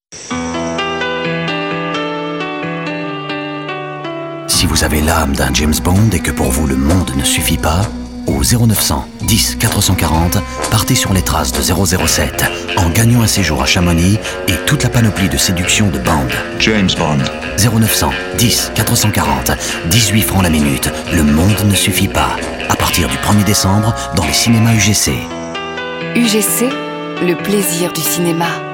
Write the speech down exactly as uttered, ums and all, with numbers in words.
Si vous avez l'âme d'un James Bond et que pour vous le monde ne suffit pas, au zéro neuf cent dix quatre cent quarante, partez sur les traces de zéro zéro sept en gagnant un séjour à Chamonix et toute la panoplie de séduction de Bond. James Bond. zéro neuf cent dix quatre cent quarante, dix-huit francs la minute. Le monde ne suffit pas. À partir du premier décembre, dans les cinémas U G C. U G C, le plaisir du cinéma.